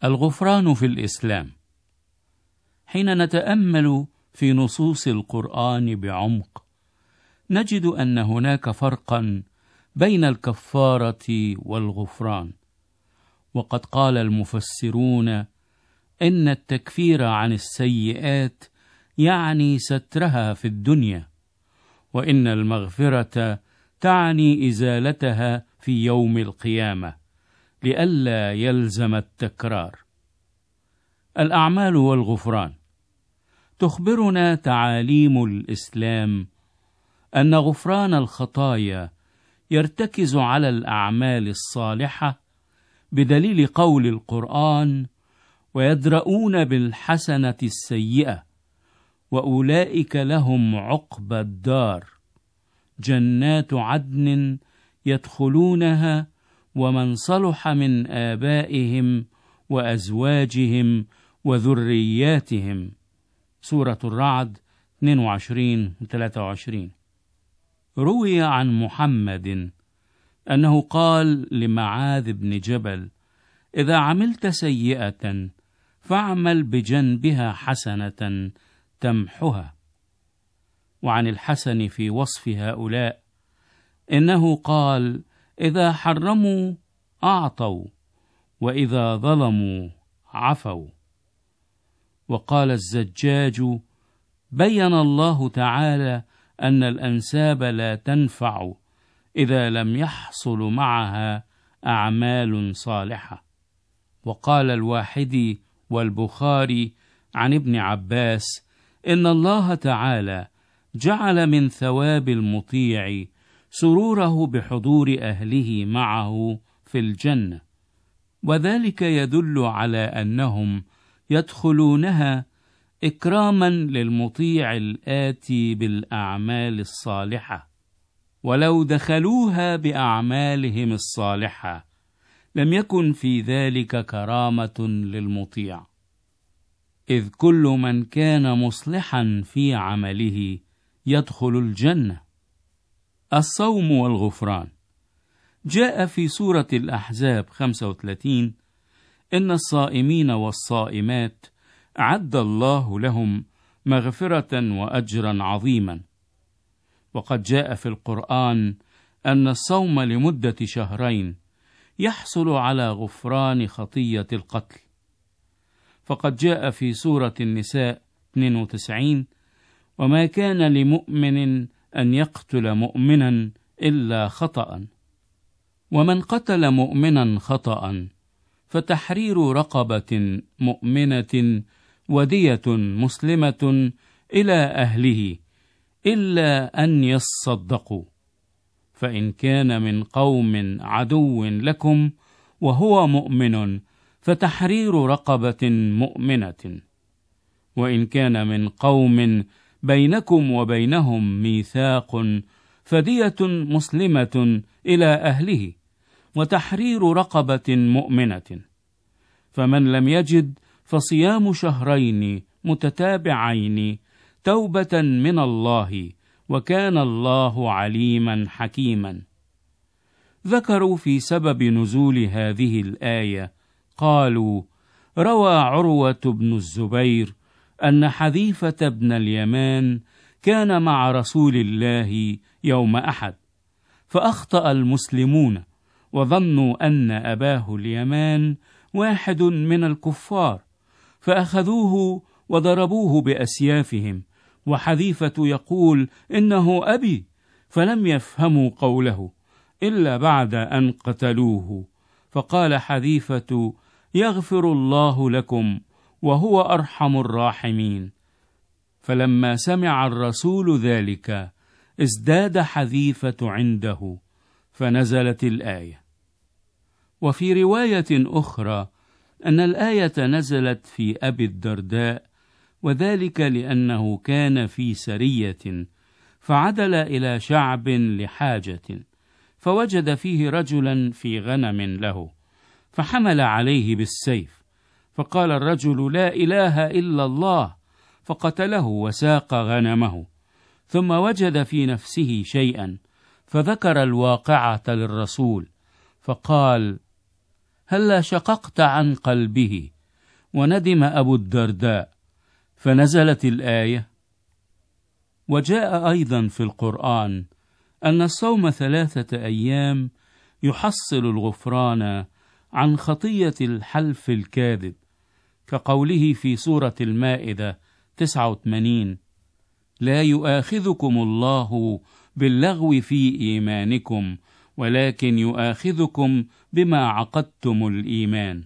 الغفران في الإسلام. حين نتأمل في نصوص القرآن بعمق نجد أن هناك فرقا بين الكفارة والغفران، وقد قال المفسرون إن التكفير عن السيئات يعني سترها في الدنيا، وإن المغفرة تعني إزالتها في يوم القيامة لئلا يلزم التكرار. الأعمال والغفران. تخبرنا تعاليم الإسلام أن غفران الخطايا يرتكز على الأعمال الصالحة بدليل قول القرآن: ويدرؤون بالحسنة السيئة وأولئك لهم عقبى الدار، جنات عدن يدخلونها ومن صلح من آبائهم وأزواجهم وذرياتهم. سورة الرعد 22-23. روي عن محمد أنه قال لمعاذ بن جبل: إذا عملت سيئة فاعمل بجنبها حسنة تمحها. وعن الحسن في وصف هؤلاء إنه قال: إذا حرموا أعطوا وإذا ظلموا عفوا. وقال الزجاج: بين الله تعالى أن الأنساب لا تنفع إذا لم يحصل معها أعمال صالحة. وقال الواحدي والبخاري عن ابن عباس إن الله تعالى جعل من ثواب المطيع سروره بحضور أهله معه في الجنة، وذلك يدل على أنهم يدخلونها إكراما للمطيع الآتي بالأعمال الصالحة، ولو دخلوها بأعمالهم الصالحة لم يكن في ذلك كرامة للمطيع، إذ كل من كان مصلحا في عمله يدخل الجنة. الصوم والغفران. جاء في سورة الأحزاب 35: إن الصائمين والصائمات أعد الله لهم مغفرة وأجرا عظيما. وقد جاء في القرآن أن الصوم لمدة شهرين يحصل على غفران خطية القتل، فقد جاء في سورة النساء 92: وما كان لمؤمن أن يقتل مؤمنا إلا خطأ، ومن قتل مؤمنا خطأ فتحرير رقبة مؤمنة ودية مسلمة إلى أهله إلا أن يصدقوا، فإن كان من قوم عدو لكم وهو مؤمن فتحرير رقبة مؤمنة، وإن كان من قوم بينكم وبينهم ميثاق فدية مسلمة إلى أهله وتحرير رقبة مؤمنة، فمن لم يجد فصيام شهرين متتابعين توبة من الله، وكان الله عليما حكيما. ذكروا في سبب نزول هذه الآية قالوا: روى عروة بن الزبير أن حذيفة بن اليمان كان مع رسول الله يوم أحد، فأخطأ المسلمون وظنوا أن أباه اليمان واحد من الكفار، فأخذوه وضربوه بأسيافهم، وحذيفة يقول: إنه أبي، فلم يفهموا قوله إلا بعد أن قتلوه، فقال حذيفة: يغفر الله لكم وهو أرحم الراحمين. فلما سمع الرسول ذلك ازداد حذيفة عنده، فنزلت الآية. وفي رواية أخرى أن الآية نزلت في أبي الدرداء، وذلك لأنه كان في سرية فعدل إلى شعب لحاجة، فوجد فيه رجلا في غنم له، فحمل عليه بالسيف، فقال الرجل: لا إله إلا الله، فقتله وساق غنمه. ثم وجد في نفسه شيئا فذكر الواقعة للرسول، فقال: هلا شققت عن قلبه وندم أبو الدرداء، فنزلت الآية. وجاء أيضا في القرآن أن الصوم 3 أيام يحصل الغفران عن خطية الحلف الكاذب، كقوله في سورة المائدة 89: لا يؤاخذكم الله باللغو في إيمانكم ولكن يؤاخذكم بما عقدتم الإيمان.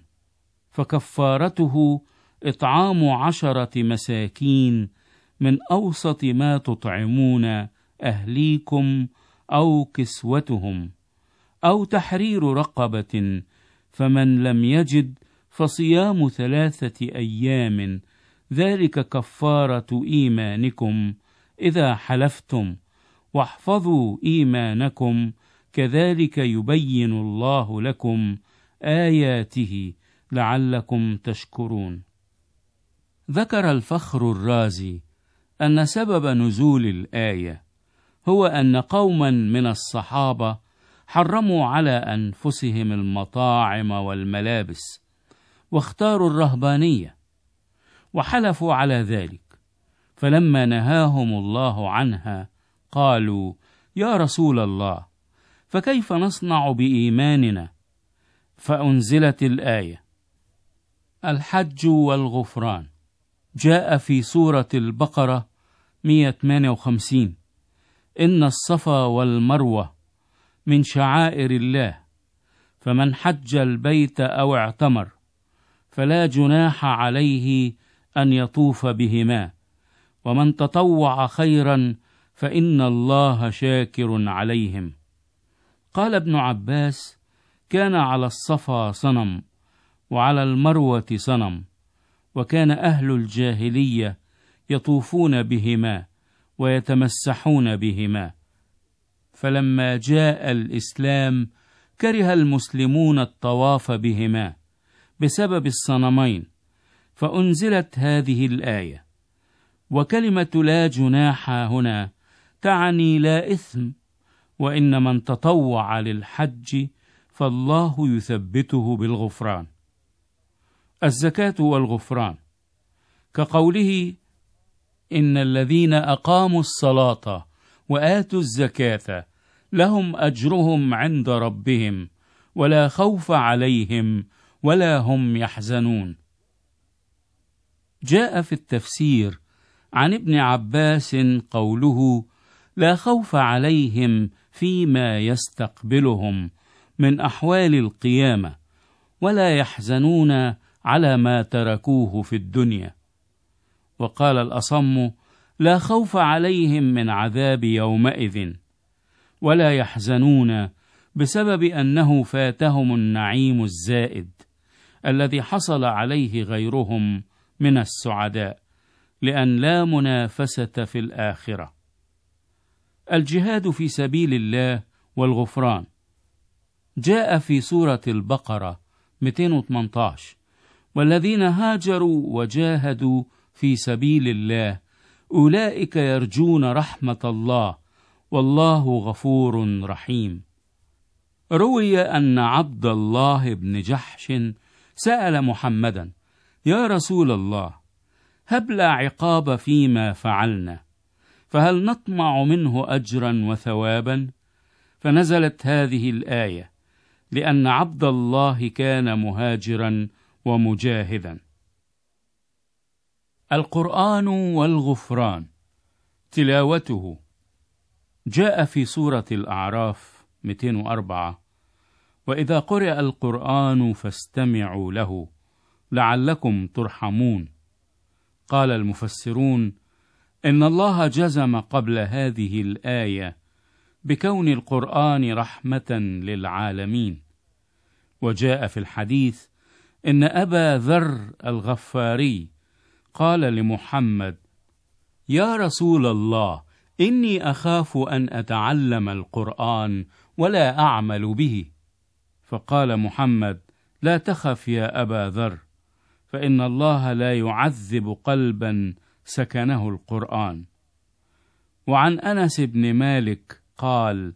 فكفارته إطعام 10 مساكين من أوسط ما تطعمون أهليكم أو كسوتهم أو تحرير رقبة، فمن لم يجد فصيام 3 أيام، ذلك كفارة إيمانكم إذا حلفتم، واحفظوا إيمانكم، كذلك يبين الله لكم آياته لعلكم تشكرون. ذكر الفخر الرازي أن سبب نزول الآية هو أن قوما من الصحابة حرموا على أنفسهم المطاعم والملابس، واختاروا الرهبانية وحلفوا على ذلك، فلما نهاهم الله عنها قالوا: يا رسول الله، فكيف نصنع بإيماننا؟ فأنزلت الآية. الحج والغفران. جاء في سورة البقرة 158: إن الصفا والمروة من شعائر الله، فمن حج البيت أو اعتمر فلا جناح عليه أن يطوف بهما، ومن تطوع خيرا فإن الله شاكر عليهم. قال ابن عباس: كان على الصفا صنم وعلى المروة صنم، وكان أهل الجاهلية يطوفون بهما ويتمسحون بهما، فلما جاء الإسلام كره المسلمون الطواف بهما بسبب الصنمين، فأنزلت هذه الآية. وكلمة لا جناح هنا تعني لا إثم، وإن من تطوع للحج فالله يثبته بالغفران. الزكاة والغفران، كقوله: إن الذين أقاموا الصلاة وآتوا الزكاة لهم أجرهم عند ربهم ولا خوف عليهم ولا هم يحزنون. جاء في التفسير عن ابن عباس قوله: لا خوف عليهم فيما يستقبلهم من أحوال القيامة، ولا يحزنون على ما تركوه في الدنيا. وقال الأصم: لا خوف عليهم من عذاب يومئذ، ولا يحزنون بسبب أنه فاتهم النعيم الزائد الذي حصل عليه غيرهم من السعداء، لأن لا منافسة في الآخرة. الجهاد في سبيل الله والغفران. جاء في سورة البقرة 218: والذين هاجروا وجاهدوا في سبيل الله أولئك يرجون رحمة الله والله غفور رحيم. روي أن عبد الله بن جحش سأل محمدا: يا رسول الله، هب لا عقاب فيما فعلنا، فهل نطمع منه أجرا وثوابا؟ فنزلت هذه الآية، لأن عبد الله كان مهاجرا ومجاهدا. القرآن والغفران. تلاوته. جاء في سورة الأعراف 204: وإذا قرئ القرآن فاستمعوا له لعلكم ترحمون. قال المفسرون: إن الله جزم قبل هذه الآية بكون القرآن رحمة للعالمين. وجاء في الحديث إن أبا ذر الغفاري قال لمحمد: يا رسول الله، إني أخاف أن أتعلم القرآن ولا أعمل به. فقال محمد: لا تخف يا أبا ذر، فإن الله لا يعذب قلبا سكنه القرآن. وعن أنس بن مالك قال: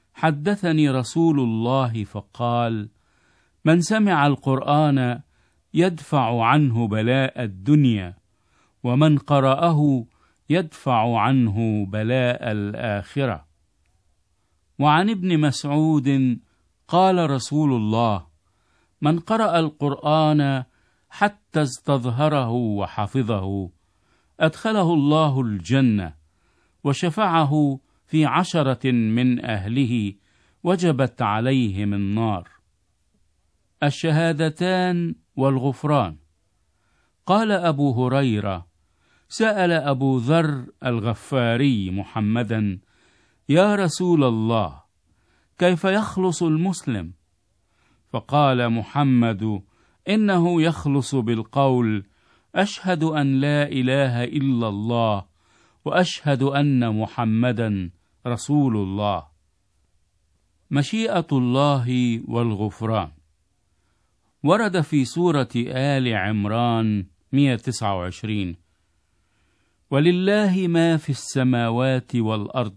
حدثني رسول الله فقال: من سمع القرآن يدفع عنه بلاء الدنيا، ومن قرأه يدفع عنه بلاء الآخرة. وعن ابن مسعود قال رسول الله: من قرأ القرآن حتى استظهره وحفظه أدخله الله الجنة، وشفعه في 10 من أهله وجبت عليهم النار. الشهادتان والغفران. قال أبو هريرة: سأل أبو ذر الغفاري محمدا: يا رسول الله، كيف يخلص المسلم؟ فقال محمد: إنه يخلص بالقول: أشهد أن لا إله إلا الله وأشهد أن محمدا رسول الله. مشيئة الله والغفران. ورد في سورة آل عمران 129: ولله ما في السماوات والأرض،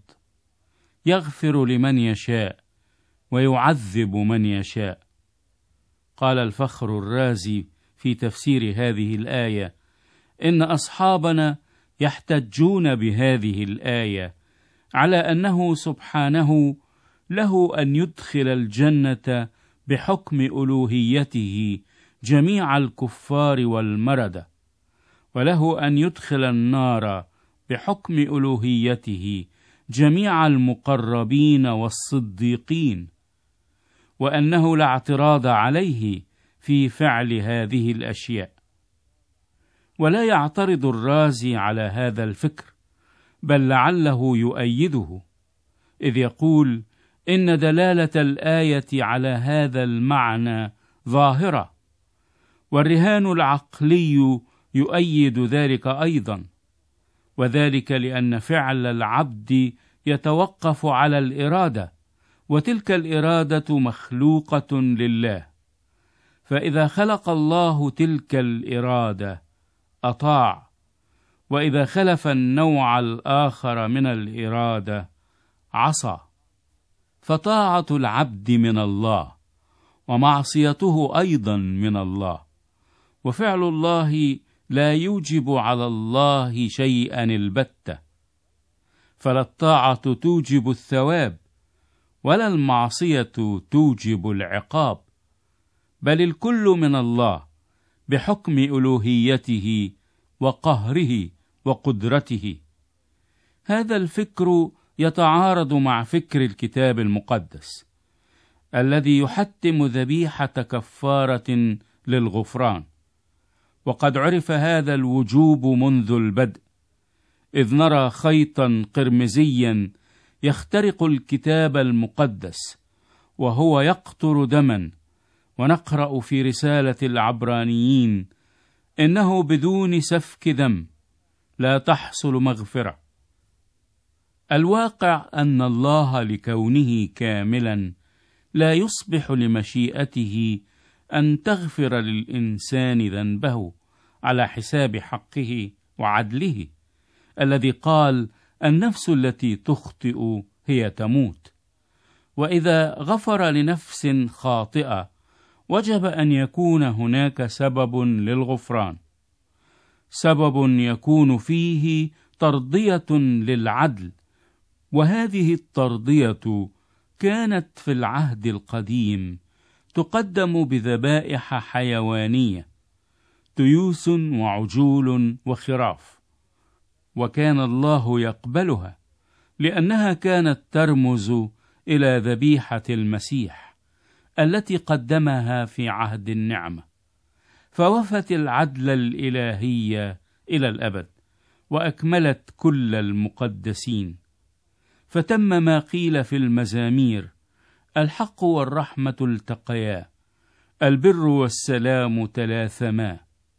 يغفر لمن يشاء ويعذب من يشاء. قال الفخر الرازي في تفسير هذه الآية: إن أصحابنا يحتجون بهذه الآية على أنه سبحانه له أن يدخل الجنة بحكم ألوهيته جميع الكفار والمردة، وله أن يدخل النار بحكم ألوهيته جميع المقربين والصديقين، وأنه لا اعتراض عليه في فعل هذه الأشياء. ولا يعترض الرازي على هذا الفكر، بل لعله يؤيده، إذ يقول: إن دلالة الآية على هذا المعنى ظاهرة، والرهان العقلي يؤيد ذلك أيضا، وذلك لأن فعل العبد يتوقف على الإرادة، وتلك الإرادة مخلوقة لله، فإذا خلق الله تلك الإرادة أطاع، وإذا خلف النوع الآخر من الإرادة عصى. فطاعة العبد من الله، ومعصيته أيضا من الله، وفعل الله لا يوجب على الله شيئا البتة، فلا الطاعة توجب الثواب، ولا المعصية توجب العقاب، بل الكل من الله بحكم ألوهيته وقهره وقدرته. هذا الفكر يتعارض مع فكر الكتاب المقدس الذي يحتم ذبيحة كفارة للغفران، وقد عرف هذا الوجوب منذ البدء، إذ نرى خيطا قرمزيا يخترق الكتاب المقدس وهو يقطر دما، ونقرأ في رسالة العبرانيين: إنه بدون سفك دم لا تحصل مغفرة. الواقع أن الله لكونه كاملا لا يصبح لمشيئته أن تغفر للإنسان ذنبه على حساب حقه وعدله، الذي قال: النفس التي تخطئ هي تموت. وإذا غفر لنفس خاطئة وجب أن يكون هناك سبب للغفران، سبب يكون فيه ترضية للعدل، وهذه الترضية كانت في العهد القديم تقدم بذبائح حيوانية، تيوس وعجول وخراف، وكان الله يقبلها لأنها كانت ترمز إلى ذبيحة المسيح التي قدمها في عهد النعمة، فوفت العدل الإلهي إلى الأبد، وأكملت كل المقدسين، فتم ما قيل في المزامير: الحق والرحمة التقيا، البر والسلام تلاثما.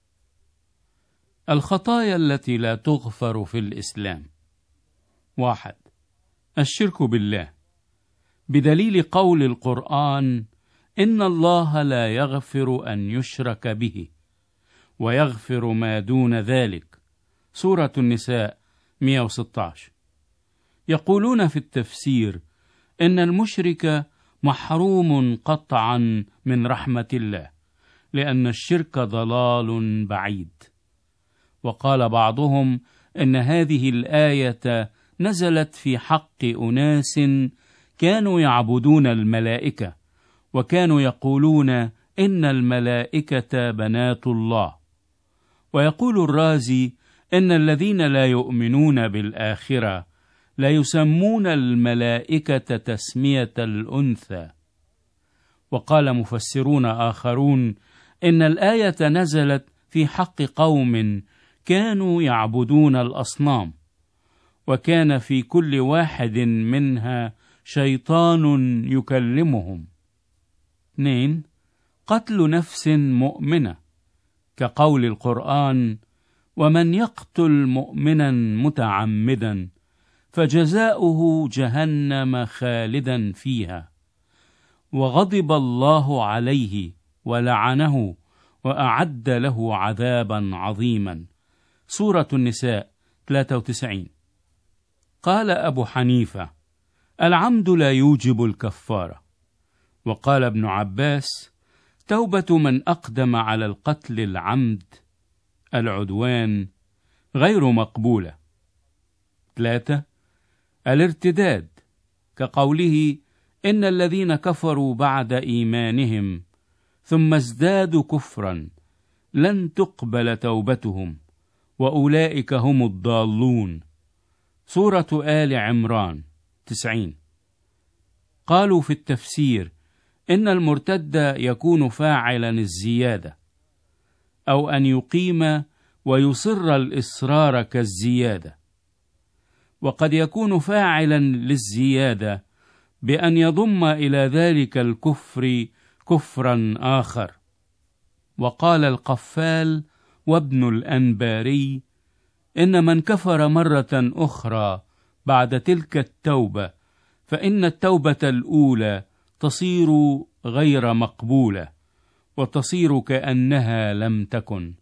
الخطايا التي لا تغفر في الإسلام: 1. الشرك بالله، بدليل قول القرآن: إن الله لا يغفر أن يشرك به ويغفر ما دون ذلك، سورة النساء 116. يقولون في التفسير إن المشرك محروم قطعا من رحمة الله، لأن الشرك ضلال بعيد. وقال بعضهم إن هذه الآية نزلت في حق أناس كانوا يعبدون الملائكة، وكانوا يقولون إن الملائكة بنات الله. ويقول الرازي إن الذين لا يؤمنون بالآخرة لا يسمون الملائكة تسمية الأنثى. وقال مفسرون آخرون إن الآية نزلت في حق قوم كانوا يعبدون الأصنام، وكان في كل واحد منها شيطان يكلمهم. 2. قتل نفس مؤمنة، كقول القرآن: ومن يقتل مؤمنا متعمدا فجزاؤه جهنم خالدا فيها وغضب الله عليه ولعنه وأعد له عذابا عظيما. سورة النساء 93. قال أبو حنيفة: العمد لا يوجب الكفارة. وقال ابن عباس: توبة من أقدم على القتل العمد العدوان غير مقبولة. 3. الارتداد، كقوله: إن الذين كفروا بعد إيمانهم ثم ازدادوا كفرا لن تقبل توبتهم وأولئك هم الضالون. سورة آل عمران 90. قالوا في التفسير إن المرتد يكون فاعلا الزيادة، أو أن يقيم ويصر الإصرار كالزيادة، وقد يكون فاعلا للزيادة بأن يضم إلى ذلك الكفر كفرا آخر. وقال القفال وابن الأنباري: إن من كفر مرة أخرى بعد تلك التوبة فإن التوبة الأولى تصير غير مقبولة وتصير كأنها لم تكن.